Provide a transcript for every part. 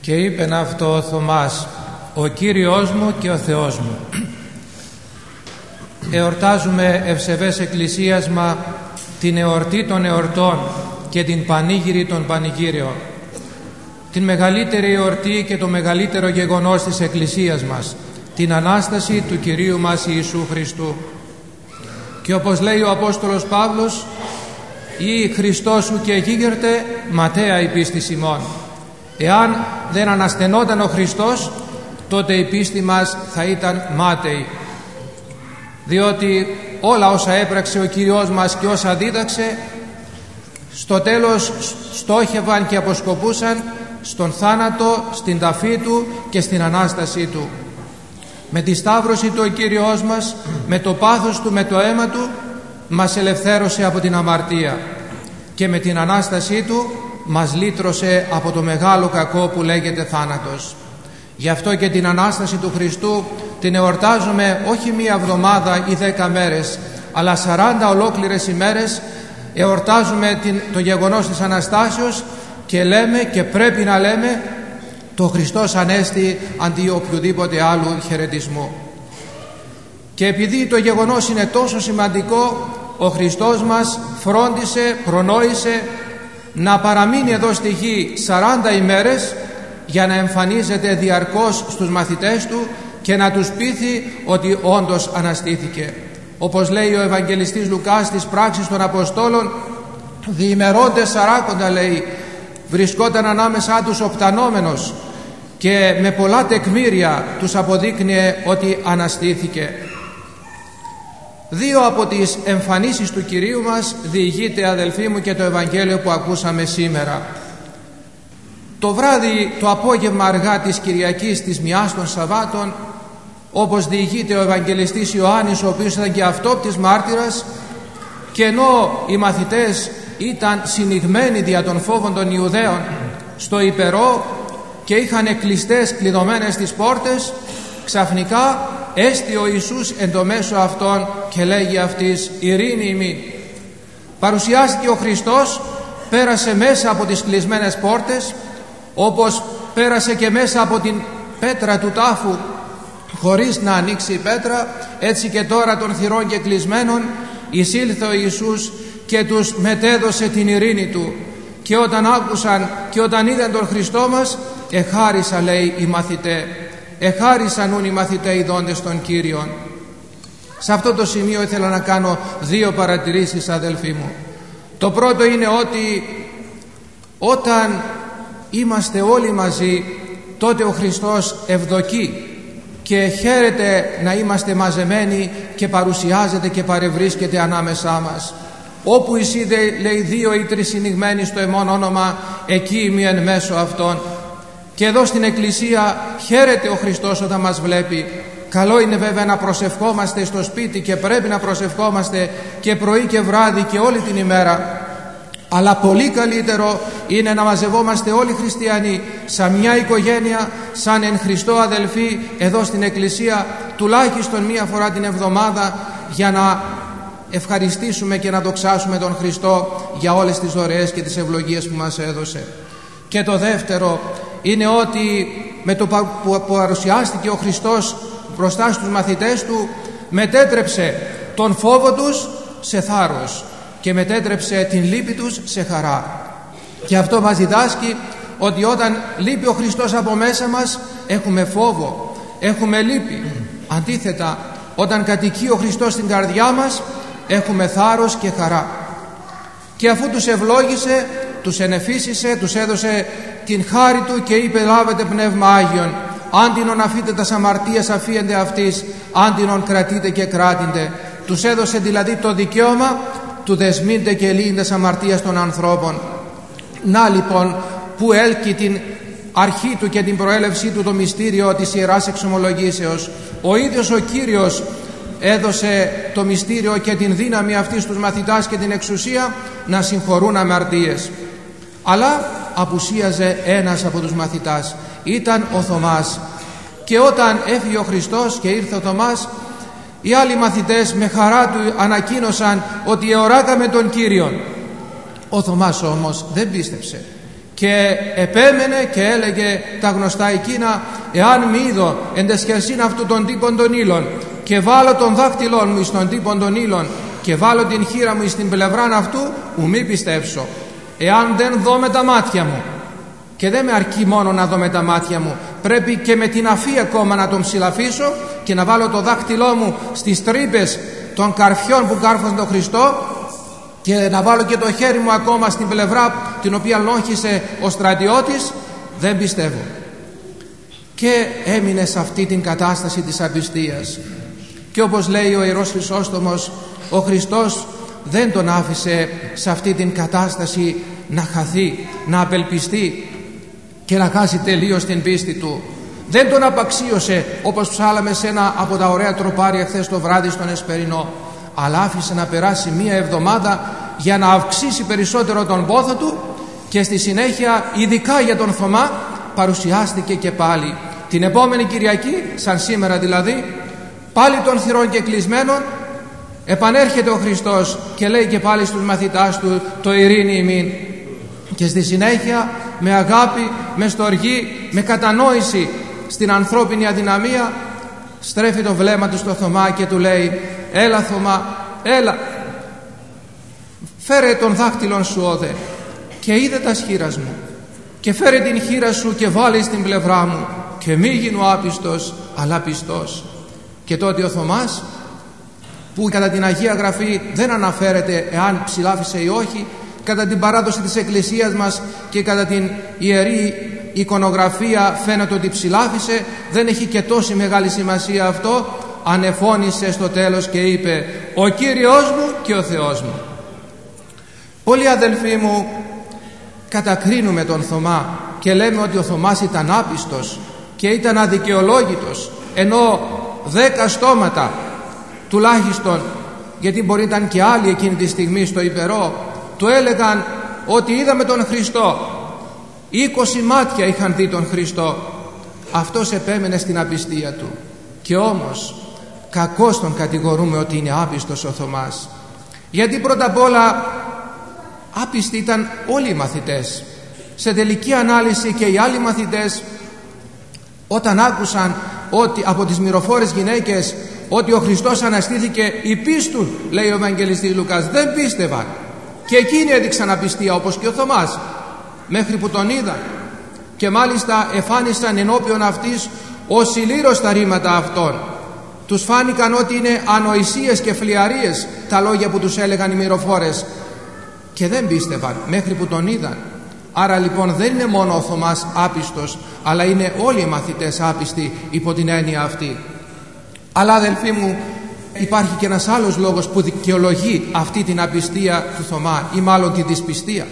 Και είπεν αυτό ο Θωμάς, ο Κύριος μου και ο Θεός μου. Εορτάζουμε ευσεβές εκκλησίασμα την εορτή των εορτών και την πανήγυρη των πανηγύριων, την μεγαλύτερη εορτή και το μεγαλύτερο γεγονός της εκκλησίας μας, την Ανάσταση του Κυρίου μας Ιησού Χριστού. Και όπως λέει ο Απόστολος Παύλος, «Ή Χριστός σου και γίγερτε, ματαία η πίστη ημών». Εάν δεν αναστενόταν ο Χριστός, τότε η πίστη μας θα ήταν μάταιη, διότι όλα όσα έπραξε ο Κύριος μας και όσα δίδαξε, στο τέλος στόχευαν και αποσκοπούσαν στον θάνατο, στην ταφή Του και στην Ανάστασή Του. Με τη σταύρωση Του ο Κύριος μας, με το πάθος Του, με το αίμα Του, μας ελευθέρωσε από την αμαρτία και με την Ανάστασή Του μας λύτρωσε από το μεγάλο κακό που λέγεται θάνατος. Γι' αυτό και την Ανάσταση του Χριστού την εορτάζουμε όχι μία εβδομάδα ή 10 μέρες, αλλά 40 ολόκληρες ημέρες εορτάζουμε το γεγονός της Αναστάσεως και λέμε και πρέπει να λέμε το Χριστός Ανέστη αντί οποιοδήποτε άλλου χαιρετισμού. Και επειδή το γεγονός είναι τόσο σημαντικό, ο Χριστός μας φρόντισε, προνόησε να παραμείνει εδώ στη γη 40 ημέρες για να εμφανίζεται διαρκώς στους μαθητές Του και να τους πείθει ότι όντως αναστήθηκε. Όπως λέει ο Ευαγγελιστής Λουκάς στις πράξεις των Αποστόλων, διημερόντες σαράκοντα, λέει, βρισκόταν ανάμεσά τους ο πτανόμενος και με πολλά τεκμήρια τους αποδείκνυε ότι αναστήθηκε. Δύο από τις εμφανίσεις του Κυρίου μας διηγείται, αδελφοί μου, και το Ευαγγέλιο που ακούσαμε σήμερα. Το βράδυ, το απόγευμα αργά της Κυριακής της Μιας των Σαββάτων, όπως διηγείται ο Ευαγγελιστής Ιωάννης, ο οποίος ήταν και αυτόπτης μάρτυρας, και ενώ οι μαθητές ήταν συνηγμένοι δια των φόβων των Ιουδαίων στο υπερό και είχαν κλειστές, κλειδωμένες τις πόρτες, ξαφνικά έστη ο Ιησούς εν το μέσο αυτών και λέγει αυτής, «Ειρήνη ημίν». Παρουσιάστηκε ο Χριστός, πέρασε μέσα από τις κλεισμένες πόρτες, όπως πέρασε και μέσα από την πέτρα του τάφου χωρίς να ανοίξει η πέτρα, έτσι και τώρα των θυρών και κλεισμένων εισήλθε ο Ιησούς και τους μετέδωσε την ειρήνη Του. Και όταν άκουσαν και όταν είδαν τον Χριστό μας, εχάρισαν, λέει, οι μαθητές. Εχάρισαν οι μαθητές ειδώντες των Κύριων. Σε αυτό το σημείο ήθελα να κάνω δύο παρατηρήσεις, αδελφοί μου. Το πρώτο είναι ότι όταν είμαστε όλοι μαζί, τότε ο Χριστός ευδοκεί και χαίρεται να είμαστε μαζεμένοι και παρουσιάζεται και παρευρίσκεται ανάμεσά μας. Όπου εισίδε, λέει, 2 ή 3 συνηγμένοι στο εμόν όνομα, εκεί είμαι εν μέσω αυτών. Και εδώ στην Εκκλησία χαίρεται ο Χριστός όταν μας βλέπει. Καλό είναι βέβαια να προσευχόμαστε στο σπίτι και πρέπει να προσευχόμαστε και πρωί και βράδυ και όλη την ημέρα. Αλλά πολύ καλύτερο είναι να μαζευόμαστε όλοι οι χριστιανοί σαν μια οικογένεια, σαν εν Χριστώ αδελφοί, εδώ στην Εκκλησία τουλάχιστον μία φορά την εβδομάδα, για να ευχαριστήσουμε και να δοξάσουμε τον Χριστό για όλες τις δωρεές και τις ευλογίες που μας έδωσε. Και το δεύτερο είναι ότι με το που παρουσιάστηκε ο Χριστός μπροστά στους μαθητές Του, μετέτρεψε τον φόβο τους σε θάρρος και μετέτρεψε την λύπη τους σε χαρά. Και αυτό μας διδάσκει ότι όταν λείπει ο Χριστός από μέσα μας, έχουμε φόβο, έχουμε λύπη. Αντίθετα, όταν κατοικεί ο Χριστός στην καρδιά μας, έχουμε θάρρος και χαρά. Και αφού τους ευλόγησε, τους ενεφύσισε, τους έδωσε την χάρη Του και είπε, «Λάβετε Πνεύμα Άγιον, άντινον αφείτε τας αμαρτίας αφίεντε αυτής, άντινον κρατείτε και κράτηντε». Τους έδωσε δηλαδή το δικαίωμα του δεσμήντε και λύειν αμαρτίας των ανθρώπων. Να λοιπόν που έλκει την αρχή του και την προέλευσή του το μυστήριο της Ιεράς Εξομολογήσεως. Ο ίδιος ο Κύριος έδωσε το μυστήριο και την δύναμη αυτή στους μαθητάς και την εξουσία να συγχωρούν αμαρτίες. Αλλά απουσίαζε ένας από τους μαθητάς, ήταν ο Θωμάς. Και όταν έφυγε ο Χριστός και ήρθε ο Θωμάς, οι άλλοι μαθητές με χαρά του ανακοίνωσαν ότι εοράκαμε τον Κύριον. Ο Θωμάς όμως δεν πίστεψε και επέμενε και έλεγε τα γνωστά εκείνα: «Εάν μη είδω εν τεσχερσίν αυτού των τύπων των ύλων και βάλω τον δάκτυλον μου εις τον τύπον των ύλων και βάλω την χείρα μου εις την πλευράν αυτού, ου μη πιστέψω. Εάν δεν δω με τα μάτια μου». Και δεν με αρκεί μόνο να δω με τα μάτια μου, πρέπει και με την αφή ακόμα να τον ψηλαφίσω και να βάλω το δάκτυλό μου στις τρύπες των καρφιών που κάρφωσαν τον Χριστό και να βάλω και το χέρι μου ακόμα στην πλευρά την οποία λόγχισε ο στρατιώτης. Δεν πιστεύω. Και έμεινε σε αυτή την κατάσταση της απιστίας. Και όπως λέει ο Ιερός Χρυσόστομος, ο Χριστός δεν τον άφησε σε αυτή την κατάσταση να χαθεί, να απελπιστεί και να χάσει τελείως την πίστη του. Δεν τον απαξίωσε όπως ψάλαμε σε ένα από τα ωραία τροπάρια χθες το βράδυ στον Εσπερινό, αλλά άφησε να περάσει μία εβδομάδα για να αυξήσει περισσότερο τον πόθο του και στη συνέχεια, ειδικά για τον Θωμά, παρουσιάστηκε και πάλι την επόμενη Κυριακή, σαν σήμερα δηλαδή, πάλι των θυρών και κλεισμένων. Επανέρχεται ο Χριστός και λέει και πάλι στους μαθητάς του το ειρήνη ημίν, και στη συνέχεια με αγάπη, με στοργή, με κατανόηση στην ανθρώπινη αδυναμία στρέφει το βλέμμα του στο Θωμά και του λέει: «Έλα Θωμά, έλα, φέρε τον δάκτυλον σου όδε και είδε τα χείρας μου και φέρε την χείρα σου και βάλει στην πλευρά μου και μη γίνω άπιστος αλλά πιστός». Και τότε ο Θωμάς, που κατά την Αγία Γραφή δεν αναφέρεται εάν ψηλάφισε ή όχι, κατά την παράδοση της Εκκλησίας μας και κατά την Ιερή εικονογραφία φαίνεται ότι ψηλάφισε, δεν έχει και τόση μεγάλη σημασία αυτό. Ανεφώνησε στο τέλος και είπε: «Ο Κύριος μου και ο Θεός μου». Πολλοί αδελφοί μου κατακρίνουμε τον Θωμά και λέμε ότι ο Θωμάς ήταν άπιστος και ήταν αδικαιολόγητος, ενώ 10 στόματα τουλάχιστον, γιατί μπορεί να ήταν και άλλοι εκείνη τη στιγμή στο Υπερό, του έλεγαν ότι είδαμε τον Χριστό. 20 μάτια είχαν δει τον Χριστό. Αυτός επέμενε στην απιστία του. Και όμως κακώς τον κατηγορούμε ότι είναι άπιστος ο Θωμάς, γιατί πρώτα απ' όλα άπιστοι ήταν όλοι οι μαθητές. Σε τελική ανάλυση και οι άλλοι μαθητές, όταν άκουσαν ότι από τις μυροφόρες γυναίκες ότι ο Χριστός αναστήθηκε, οι πίστουν, λέει ο Ευαγγελιστής Λουκάς, δεν πίστευαν. Και εκείνοι έδειξαν απιστία όπως και ο Θωμάς, μέχρι που τον είδαν και μάλιστα εφάνισαν ενώπιον αυτής ως ηλίρος τα ρήματα αυτών. Τους φάνηκαν ότι είναι ανοησίες και φλιαρίες τα λόγια που τους έλεγαν οι μυροφόρες και δεν πίστευαν μέχρι που τον είδαν. Άρα λοιπόν δεν είναι μόνο ο Θωμάς άπιστος, αλλά είναι όλοι οι μαθητές άπιστοι υπό την έννοια αυτή. Αλλά αδελφοί μου, υπάρχει και ένας άλλος λόγος που δικαιολογεί αυτή την απιστία του Θωμά, ή μάλλον τη δυσπιστία.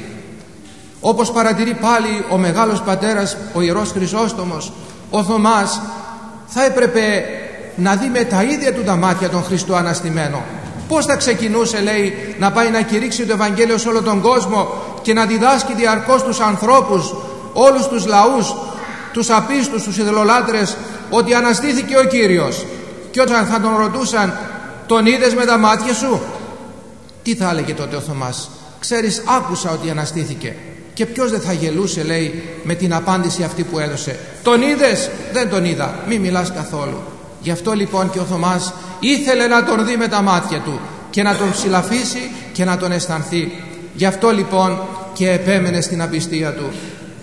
Όπως παρατηρεί πάλι ο μεγάλος πατέρας ο Ιερός Χρυσόστομος, ο Θωμάς θα έπρεπε να δει με τα ίδια του τα μάτια τον Χριστό αναστημένο. Πώς θα ξεκινούσε, λέει, να πάει να κηρύξει το Ευαγγέλιο σε όλο τον κόσμο και να διδάσκει διαρκώς τους ανθρώπους, όλους τους λαούς, τους απίστους, τους ειδωλολάτρες, ότι αναστήθηκε ο Κύριος. Και όταν θα τον ρωτούσαν, τον είδες με τα μάτια σου? Τι θα έλεγε τότε ο Θωμάς? Ξέρεις, άκουσα ότι αναστήθηκε. Και ποιος δεν θα γελούσε, λέει, με την απάντηση αυτή που έδωσε? Τον είδες? Δεν τον είδα. Μη μιλάς καθόλου. Γι' αυτό λοιπόν και ο Θωμάς ήθελε να τον δει με τα μάτια του και να τον ψηλαφίσει και να τον αισθανθεί. Γι' αυτό λοιπόν και επέμενε στην απιστία του.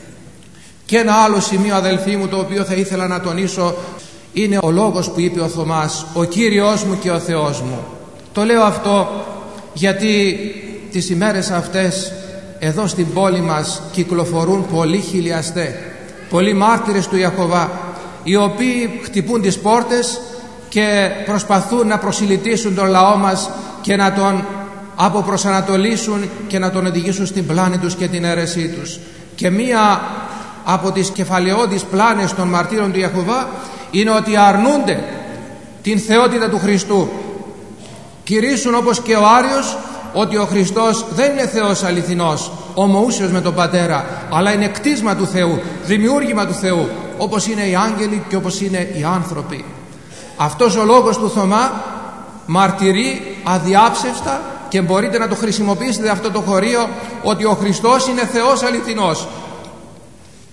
Και ένα άλλο σημείο, αδελφοί μου, το οποίο θα ήθελα να τονίσω, είναι ο λόγος που είπε ο Θωμάς: «Ο Κύριος μου και ο Θεός μου». Το λέω αυτό γιατί τις ημέρες αυτές εδώ στην πόλη μας κυκλοφορούν πολλοί χιλιαστέ, πολλοί μάρτυρες του Ιαχωβά, οι οποίοι χτυπούν τις πόρτες και προσπαθούν να προσιλητήσουν τον λαό μας και να τον αποπροσανατολίσουν και να τον οδηγήσουν στην πλάνη τους και την αίρεσή τους. Και μία από τις κεφαλαιώδεις πλάνες των μαρτύρων του Ιαχωβά είναι ότι αρνούνται την θεότητα του Χριστού. Κηρύσσουν όπως και ο Άριος ότι ο Χριστός δεν είναι Θεός αληθινός, ομοούσιος με τον Πατέρα, αλλά είναι κτίσμα του Θεού, δημιούργημα του Θεού, όπως είναι οι άγγελοι και όπως είναι οι άνθρωποι. Αυτός ο λόγος του Θωμά μαρτυρεί αδιάψευστα και μπορείτε να το χρησιμοποιήσετε αυτό το χωρίο, ότι ο Χριστός είναι Θεός αληθινός.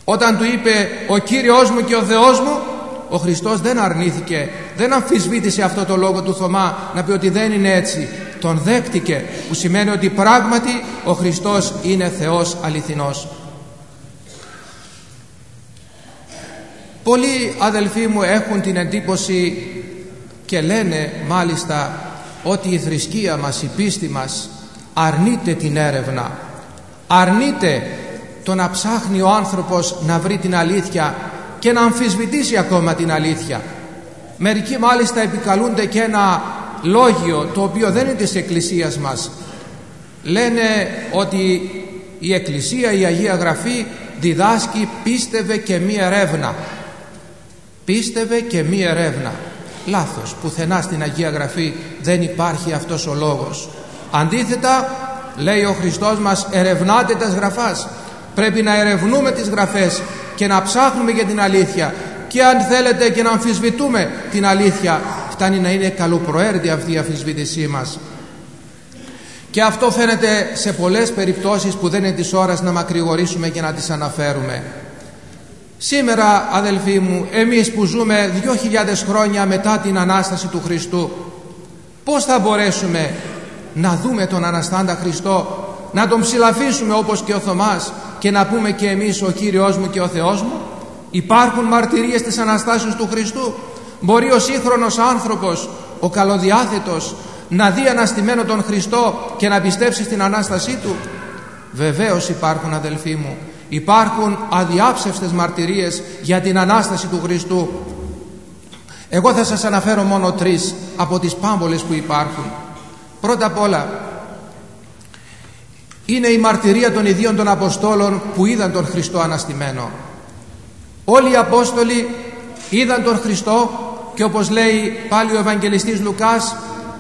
Όταν του είπε ο Κύριος μου και ο Θεός μου, ο Χριστός δεν αρνήθηκε, δεν αμφισβήτησε αυτό το λόγο του Θωμά να πει ότι δεν είναι έτσι. Τον δέχτηκε, που σημαίνει ότι πράγματι ο Χριστός είναι Θεός αληθινός. Πολλοί αδελφοί μου έχουν την εντύπωση και λένε μάλιστα ότι η θρησκεία μας, η πίστη μας αρνείται την έρευνα, αρνείται το να ψάχνει ο άνθρωπος να βρει την αλήθεια και να αμφισβητήσει ακόμα την αλήθεια. Μερικοί μάλιστα επικαλούνται και ένα λόγιο το οποίο δεν είναι της Εκκλησίας μας. Λένε ότι η Εκκλησία, η Αγία Γραφή διδάσκει πίστευε και μη ερεύνα. Πίστευε και μη ερεύνα. Λάθος, πουθενά στην Αγία Γραφή δεν υπάρχει αυτός ο λόγος. Αντίθετα λέει ο Χριστός μας, ερευνάτε τας Γραφάς. Πρέπει να ερευνούμε τις Γραφές και να ψάχνουμε για την αλήθεια, και αν θέλετε και να αμφισβητούμε την αλήθεια, φτάνει να είναι καλοπροαίρετη αυτή η αμφισβήτησή μας. Και αυτό φαίνεται σε πολλές περιπτώσεις που δεν είναι της ώρας να μακρηγορήσουμε και να τις αναφέρουμε. Σήμερα αδελφοί μου, εμείς που ζούμε 2.000 χρόνια μετά την Ανάσταση του Χριστού, πώς θα μπορέσουμε να δούμε τον Αναστάντα Χριστό, να τον ψηλαφίσουμε όπως και ο Θωμάς και να πούμε και εμείς ο Κύριος μου και ο Θεός μου? Υπάρχουν μαρτυρίες της Αναστάσεως του Χριστού? Μπορεί ο σύγχρονος άνθρωπος, ο καλοδιάθετος, να δει αναστημένο τον Χριστό και να πιστέψει στην Ανάστασή του? Βεβαίως υπάρχουν αδελφοί μου. Υπάρχουν αδιάψευστες μαρτυρίες για την Ανάσταση του Χριστού. Εγώ θα σας αναφέρω μόνο 3 από τις πάμπολες που υπάρχουν. Πρώτα απ' όλα είναι η μαρτυρία των ιδίων των Αποστόλων που είδαν τον Χριστό αναστημένο. Όλοι οι Απόστολοι είδαν τον Χριστό και όπως λέει πάλι ο Ευαγγελιστής Λουκάς,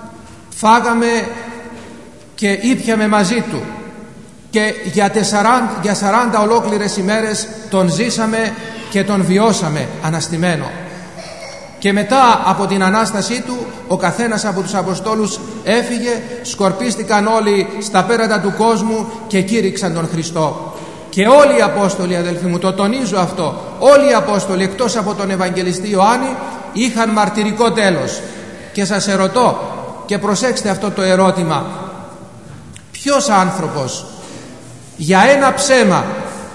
φάγαμε και ήπιαμε μαζί του και για 40 ολόκληρες ημέρες τον ζήσαμε και τον βιώσαμε αναστημένο. Και μετά από την Ανάστασή του ο καθένας από τους Αποστόλους έφυγε, σκορπίστηκαν όλοι στα πέρατα του κόσμου και κήρυξαν τον Χριστό. Και όλοι οι Απόστολοι, αδελφοί μου, το τονίζω αυτό, όλοι οι Απόστολοι εκτός από τον Ευαγγελιστή Ιωάννη είχαν μαρτυρικό τέλος. Και σας ερωτώ, και προσέξτε αυτό το ερώτημα, ποιος άνθρωπος για ένα ψέμα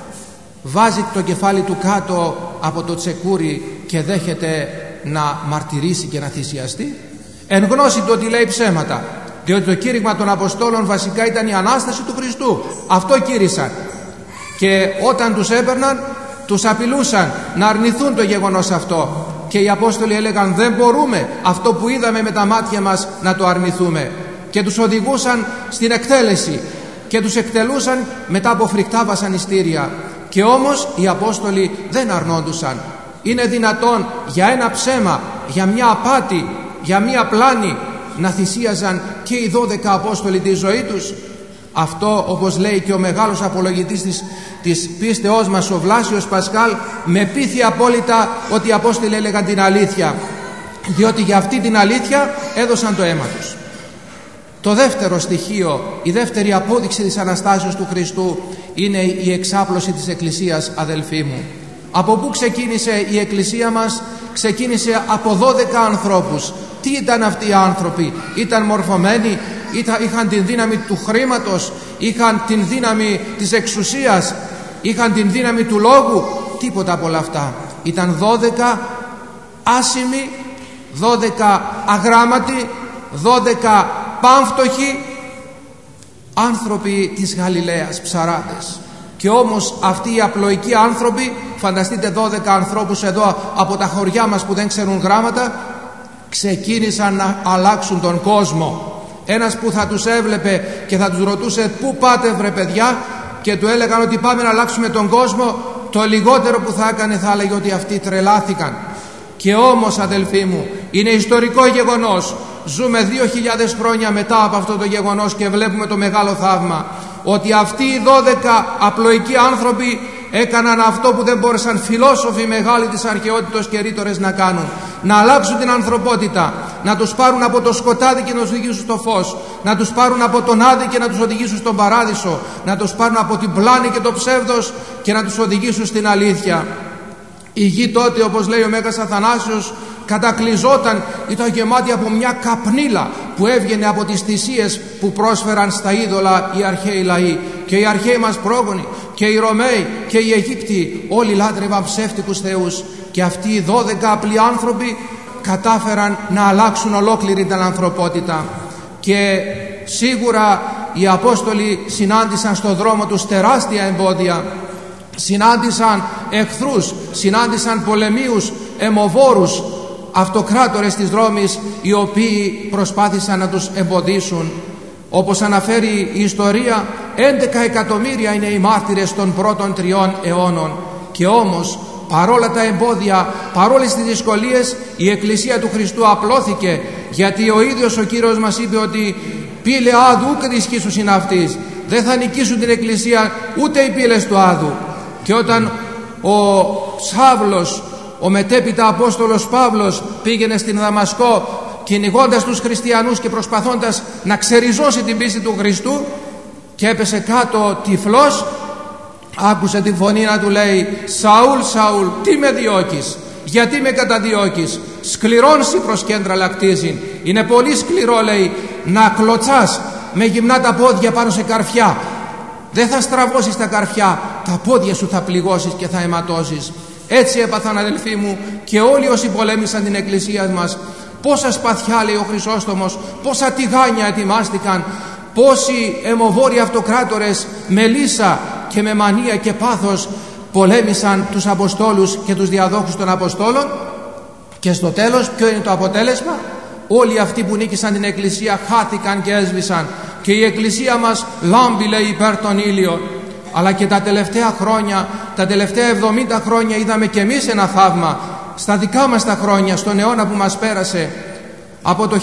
βάζει το κεφάλι του κάτω από το τσεκούρι και δέχεται να μαρτυρήσει και να θυσιαστεί? Εν γνώση του ότι λέει ψέματα, διότι το κήρυγμα των Αποστόλων βασικά ήταν η Ανάσταση του Χριστού. Αυτό κήρυσαν. Και όταν τους έπαιρναν, τους απειλούσαν να αρνηθούν το γεγονός αυτό. Και οι Απόστολοι έλεγαν, δεν μπορούμε αυτό που είδαμε με τα μάτια μας να το αρνηθούμε. Και τους οδηγούσαν στην εκτέλεση και τους εκτελούσαν μετά από φρικτά βασανιστήρια. Και όμως οι Απόστολοι δεν αρνόντουσαν. Είναι δυνατόν για ένα ψέμα, για μια απάτη, για μια πλάνη να θυσίαζαν και οι 12 Απόστολοι τη ζωή τους? Αυτό, όπως λέει και ο μεγάλος απολογητής της πίστεώς μας, ο Βλάσιος Πασκάλ, με πείθει απόλυτα ότι οι Απόστολοι έλεγαν την αλήθεια, διότι για αυτή την αλήθεια έδωσαν το αίμα τους. Το δεύτερο στοιχείο, η δεύτερη απόδειξη της Αναστάσεως του Χριστού είναι η εξάπλωση της Εκκλησίας, αδελφοί μου. Από πού ξεκίνησε η Εκκλησία μας? Ξεκίνησε από 12 ανθρώπους. Τι ήταν αυτοί οι άνθρωποι? Ήταν μορφωμένοι, είχαν την δύναμη του χρήματος, είχαν την δύναμη της εξουσίας, είχαν την δύναμη του λόγου? Τίποτα από όλα αυτά. Ήταν 12 άσημοι, 12 αγράμματοι, 12 πάμφτωχοι άνθρωποι της Γαλιλαίας, ψαράδες. Και όμως αυτοί οι απλοϊκοί άνθρωποι, φανταστείτε 12 ανθρώπους εδώ από τα χωριά μας που δεν ξέρουν γράμματα, ξεκίνησαν να αλλάξουν τον κόσμο. Ένας που θα τους έβλεπε και θα τους ρωτούσε, πού πάτε βρε παιδιά, και του έλεγαν ότι πάμε να αλλάξουμε τον κόσμο, το λιγότερο που θα έκανε θα έλεγε ότι αυτοί τρελάθηκαν. Και όμως, αδελφοί μου, είναι ιστορικό γεγονός. Ζούμε 2.000 χρόνια μετά από αυτό το γεγονός και βλέπουμε το μεγάλο θαύμα, ότι αυτοί οι 12 απλοϊκοί άνθρωποι έκαναν αυτό που δεν μπόρεσαν φιλόσοφοι μεγάλοι της αρχαιότητος και ρήτορες να κάνουν: να αλλάξουν την ανθρωπότητα, να τους πάρουν από το σκοτάδι και να τους οδηγήσουν στο φως, να τους πάρουν από τον άδη και να τους οδηγήσουν στον παράδεισο, να τους πάρουν από την πλάνη και το ψεύδος και να τους οδηγήσουν στην αλήθεια. Η γη τότε, όπως λέει ο Μέγας Αθανάσιος, κατακλυζόταν, ήταν γεμάτη από μια καπνίλα που έβγαινε από τις θυσίες που πρόσφεραν στα είδωλα οι αρχαίοι λαοί. Και οι αρχαίοι μας πρόγονοι και οι Ρωμαίοι και οι Αιγύπτιοι όλοι λάτρευαν ψεύτικους θεούς, και αυτοί οι 12 απλοί άνθρωποι κατάφεραν να αλλάξουν ολόκληρη την ανθρωπότητα. Και σίγουρα οι Απόστολοι συνάντησαν στον δρόμο τους τεράστια εμπόδια, συνάντησαν εχθρούς, συνάντησαν πολεμίους, αιμοβόρους, αυτοκράτορες της Ρώμης, οι οποίοι προσπάθησαν να τους εμποδίσουν. Όπως αναφέρει η ιστορία, 11 εκατομμύρια είναι οι μάρτυρες των πρώτων 3 αιώνων. Και όμως, παρόλα τα εμπόδια, παρόλες τις δυσκολίες, η Εκκλησία του Χριστού απλώθηκε, γιατί ο ίδιος ο Κύριος μας είπε ότι «Πύλε άδου ουκ δυσχίσους είναι αυτής». Δεν θα νικήσουν την Εκκλησία ούτε οι πύλες του άδου. Και όταν ο Σάβλος, ο μετέπειτα Απόστολος Παύλος, πήγαινε στην Δαμασκό κυνηγώντας τους χριστιανούς και προσπαθώντας να ξεριζώσει την πίστη του Χριστού, και έπεσε κάτω τυφλός, άκουσε τη φωνή να του λέει: «Σαούλ, Σαούλ, τι με διώκεις, γιατί με καταδιώκεις? Σκληρόν σοι προς κέντρα λακτίζειν». Είναι πολύ σκληρό, λέει, να κλωτσάς με γυμνά τα πόδια πάνω σε καρφιά. Δεν θα στραβώσεις τα καρφιά, τα πόδια σου θα πληγώσεις και θα αιματώσεις. Έτσι έπαθαν, αδελφοί μου, και όλοι όσοι πολέμησαν την Εκκλησία μας. Πόσα σπαθιά, λέει ο Χρυσόστομος, πόσα τηγάνια ετοιμάστηκαν, πόσοι αιμοβόροι αυτοκράτορες με λύσα και με μανία και πάθος πολέμησαν τους Αποστόλους και τους διαδόχους των Αποστόλων. Και στο τέλος ποιο είναι το αποτέλεσμα? Όλοι αυτοί που νίκησαν την Εκκλησία χάθηκαν και έσβησαν, και η Εκκλησία μας λάμπει, λέει, υπέρ των ήλιων. Αλλά και τα τελευταία χρόνια, τα τελευταία 70 χρόνια, είδαμε κι εμείς ένα θαύμα στα δικά μας τα χρόνια, στον αιώνα που μας πέρασε. Από το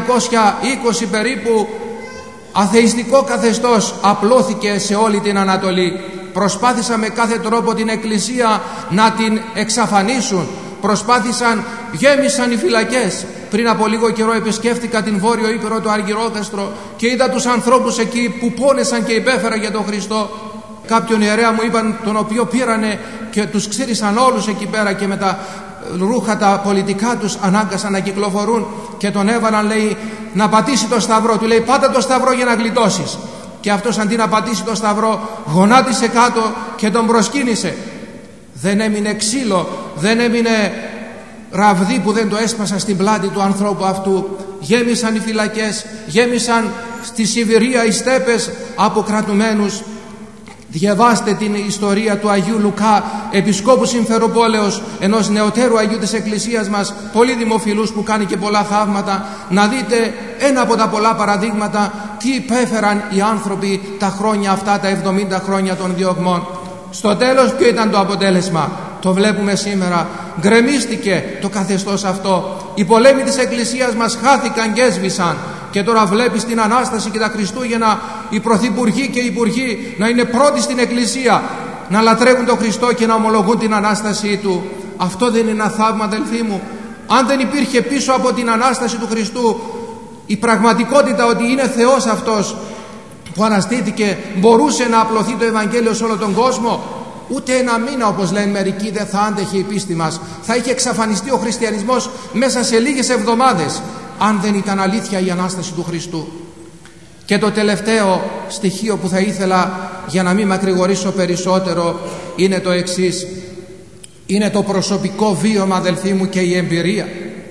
1920 περίπου, αθεϊστικό καθεστώς απλώθηκε σε όλη την Ανατολή. Προσπάθησαν με κάθε τρόπο την Εκκλησία να την εξαφανίσουν. Προσπάθησαν, γέμισαν οι φυλακές. Πριν από λίγο καιρό επισκέφτηκα την Βόρειο Ήπειρο, το Αργυρόκαστρο, και είδα τους ανθρώπους εκεί που πόνεσαν και υπέφεραν για τον Χριστό. Κάποιον ιερέα μου είπαν, τον οποίο πήρανε και τους ξύρισαν όλους εκεί πέρα, και με τα ρούχα τα πολιτικά τους ανάγκασαν να κυκλοφορούν, και τον έβαλαν, λέει, να πατήσει το σταυρό. Του λέει: «Πάτα το σταυρό για να γλιτώσεις». Και αυτός, αντί να πατήσει το σταυρό, γονάτισε κάτω και τον προσκύνησε. Δεν έμεινε ξύλο, δεν έμεινε ραβδί που δεν το έσπασα στην πλάτη του ανθρώπου αυτού. Γέμισαν οι φυλακές, γέμισαν στη Σιβηρία οι στέπες από κρατουμένους. Διαβάστε την ιστορία του Αγίου Λουκά, επισκόπου Συμφεροπόλεως, ενός νεωτέρου Αγίου της Εκκλησίας μας, πολύ δημοφιλούς, που κάνει και πολλά θαύματα. Να δείτε ένα από τα πολλά παραδείγματα τι υπέφεραν οι άνθρωποι τα χρόνια αυτά, τα 70 χρόνια των διωγμών. Στο τέλος ποιο ήταν το αποτέλεσμα? Το βλέπουμε σήμερα. Γκρεμίστηκε το καθεστώς αυτό. Οι πολέμοι της Εκκλησίας μας χάθηκαν και έσβησαν. Και τώρα βλέπεις την Ανάσταση και τα Χριστούγεννα, οι πρωθυπουργοί και οι υπουργοί να είναι πρώτοι στην Εκκλησία, να λατρεύουν τον Χριστό και να ομολογούν την Ανάστασή Του. Αυτό δεν είναι ένα θαύμα, αδελφοί μου? Αν δεν υπήρχε πίσω από την Ανάσταση του Χριστού η πραγματικότητα ότι είναι Θεός αυτός που αναστήθηκε, μπορούσε να απλωθεί το Ευαγγέλιο σε όλο τον κόσμο? Ούτε ένα μήνα, όπως λένε μερικοί, δεν θα άντεχε η πίστη μας. Θα είχε εξαφανιστεί ο χριστιανισμός μέσα σε λίγες εβδομάδες, αν δεν ήταν αλήθεια η Ανάσταση του Χριστού. Και το τελευταίο στοιχείο που θα ήθελα, για να μην μακρηγορήσω περισσότερο, είναι το εξής. Είναι το προσωπικό βίωμα, αδελφοί μου, και η εμπειρία.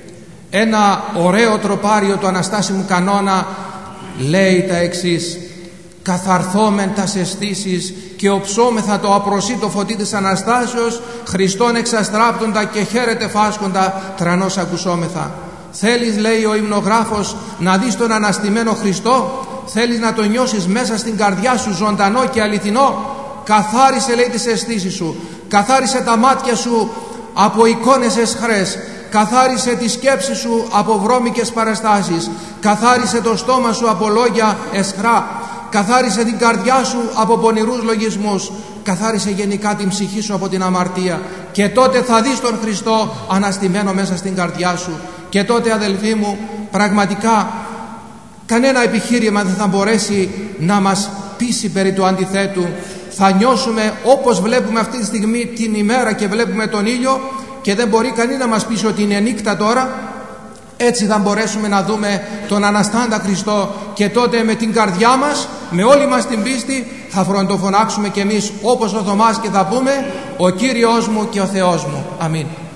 Ένα ωραίο τροπάριο του Αναστάσιμου Κανόνα λέει τα εξής: «Καθαρθόμεν τας αισθήσεις και οψόμεθα το απροσίτο φωτί της Αναστάσεως, Χριστόν εξαστράπτοντα και χαίρετε φάσκοντα τρανός ακουσόμεθα». Θέλεις, λέει ο υμνογράφος, να δεις τον αναστημένο Χριστό? Θέλεις να τον νιώσεις μέσα στην καρδιά σου ζωντανό και αληθινό? Καθάρισε, λέει, τις αισθήσεις σου, καθάρισε τα μάτια σου από εικόνες αισχρές, καθάρισε τη σκέψη σου από βρώμικες παραστάσεις, καθάρισε το στόμα σου από λόγια αισχρά, καθάρισε την καρδιά σου από πονηρούς λογισμούς, καθάρισε γενικά την ψυχή σου από την αμαρτία, και τότε θα δεις τον Χριστό αναστημένο μέσα στην καρδιά σου. Και τότε, αδελφοί μου, πραγματικά κανένα επιχείρημα δεν θα μπορέσει να μας πείσει περί του αντιθέτου. Θα νιώσουμε όπως βλέπουμε αυτή τη στιγμή την ημέρα και βλέπουμε τον ήλιο, και δεν μπορεί κανείς να μας πείσει ότι είναι νύχτα τώρα. Έτσι θα μπορέσουμε να δούμε τον Αναστάντα Χριστό, και τότε με την καρδιά μας, με όλη μας την πίστη, θα φροντοφωνάξουμε κι εμείς όπως ο Θωμάς και θα πούμε: ο Κύριος μου και ο Θεός μου. Αμήν.